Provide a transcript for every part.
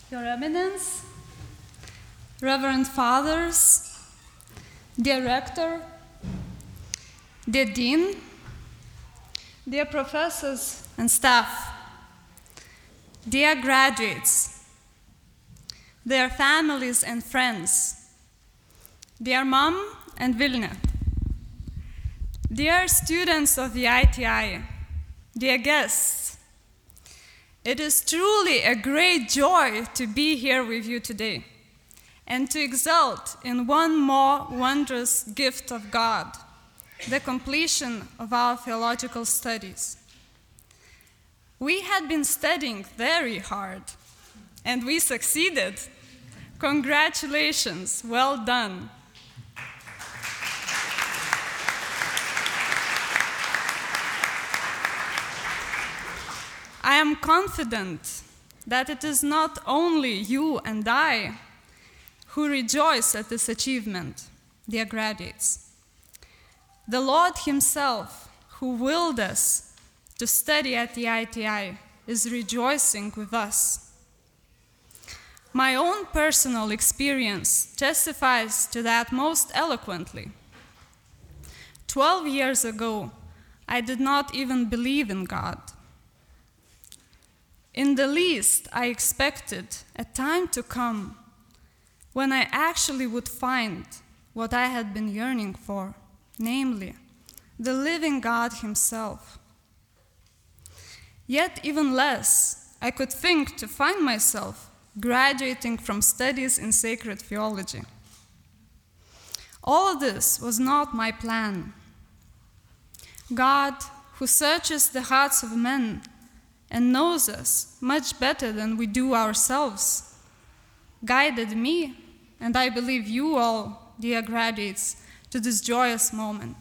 Your Eminence, Reverend Fathers, dear Rector, dear Dean, dear professors and staff, dear graduates, dear families and friends, dear Mom and Vilna, dear students of the ITI, dear guests, it is truly a great joy to be here with you today and to exult in one more wondrous gift of God, the completion of our theological studies. We had been studying very hard, and we succeeded. Congratulations, well done. I am confident that it is not only you and I who rejoice at this achievement, dear graduates. The Lord Himself, who willed us to study at the ITI, is rejoicing with us. My own personal experience testifies to that most eloquently. 12 years ago, I did not even believe in God. In the least, I expected a time to come when I actually would find what I had been yearning for, namely, the living God Himself. Yet even less, I could think to find myself graduating from studies in sacred theology. All of this was not my plan. God, who searches the hearts of men and knows us much better than we do ourselves, guided me, and I believe you all, dear graduates, to this joyous moment.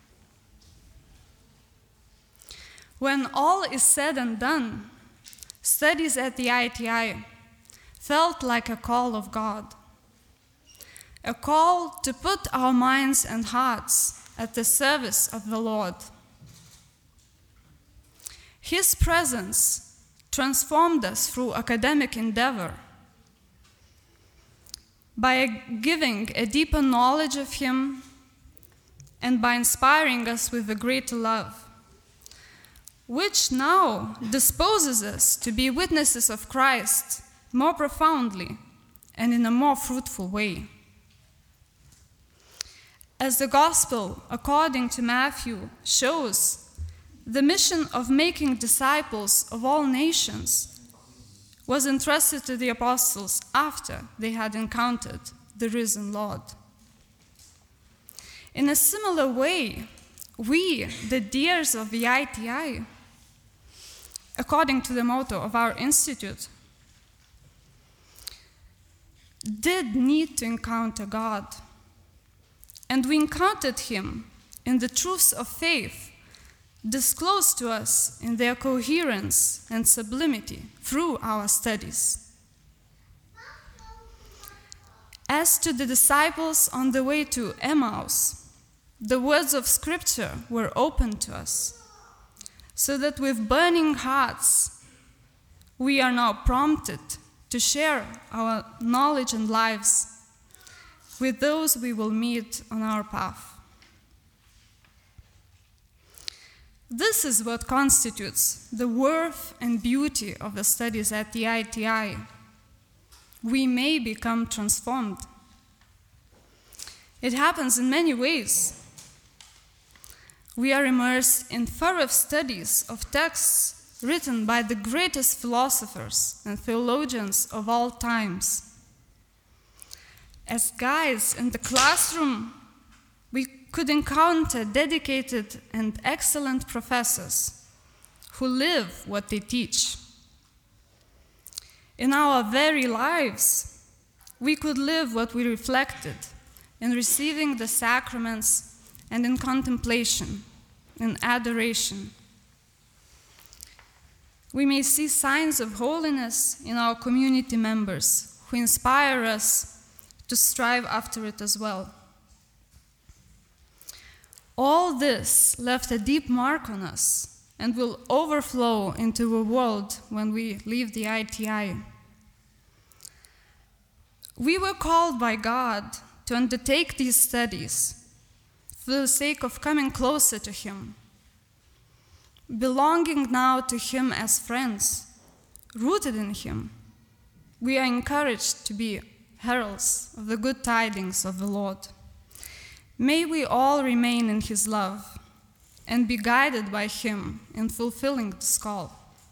When all is said and done, studies at the ITI felt like a call of God, a call to put our minds and hearts at the service of the Lord. His presence transformed us through academic endeavor by giving a deeper knowledge of Him and by inspiring us with a greater love, which now disposes us to be witnesses of Christ more profoundly and in a more fruitful way. As the Gospel, according to Matthew, shows, the mission of making disciples of all nations was entrusted to the apostles after they had encountered the risen Lord. In a similar way, we, the dears of the ITI, according to the motto of our institute, did need to encounter God. And we encountered Him in the truths of faith disclosed to us in their coherence and sublimity through our studies. As to the disciples on the way to Emmaus, the words of Scripture were opened to us, so that with burning hearts, we are now prompted to share our knowledge and lives with those we will meet on our path. This is what constitutes the worth and beauty of the studies at the ITI. We may become transformed. It happens in many ways. We are immersed in thorough studies of texts written by the greatest philosophers and theologians of all times. As guides in the classroom, we could encounter dedicated and excellent professors who live what they teach. In our very lives, we could live what we reflected in receiving the sacraments and in contemplation, in adoration. We may see signs of holiness in our community members who inspire us to strive after it as well. All this left a deep mark on us and will overflow into the world when we leave the ITI. We were called by God to undertake these studies for the sake of coming closer to Him. Belonging now to Him as friends, rooted in Him, we are encouraged to be heralds of the good tidings of the Lord. May we all remain in His love and be guided by Him in fulfilling this call.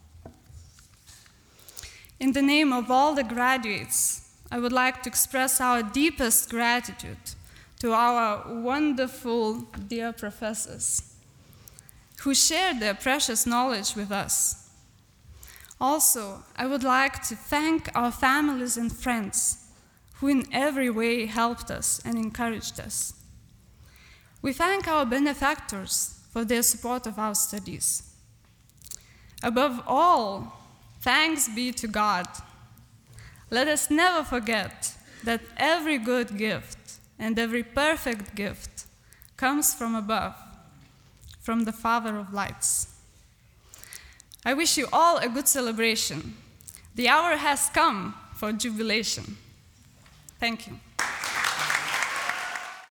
In the name of all the graduates, I would like to express our deepest gratitude to our wonderful dear professors who shared their precious knowledge with us. Also, I would like to thank our families and friends who in every way helped us and encouraged us. We thank our benefactors for their support of our studies. Above all, thanks be to God. Let us never forget that every good gift and every perfect gift comes from above, from the Father of lights. I wish you all a good celebration. The hour has come for jubilation. Thank you.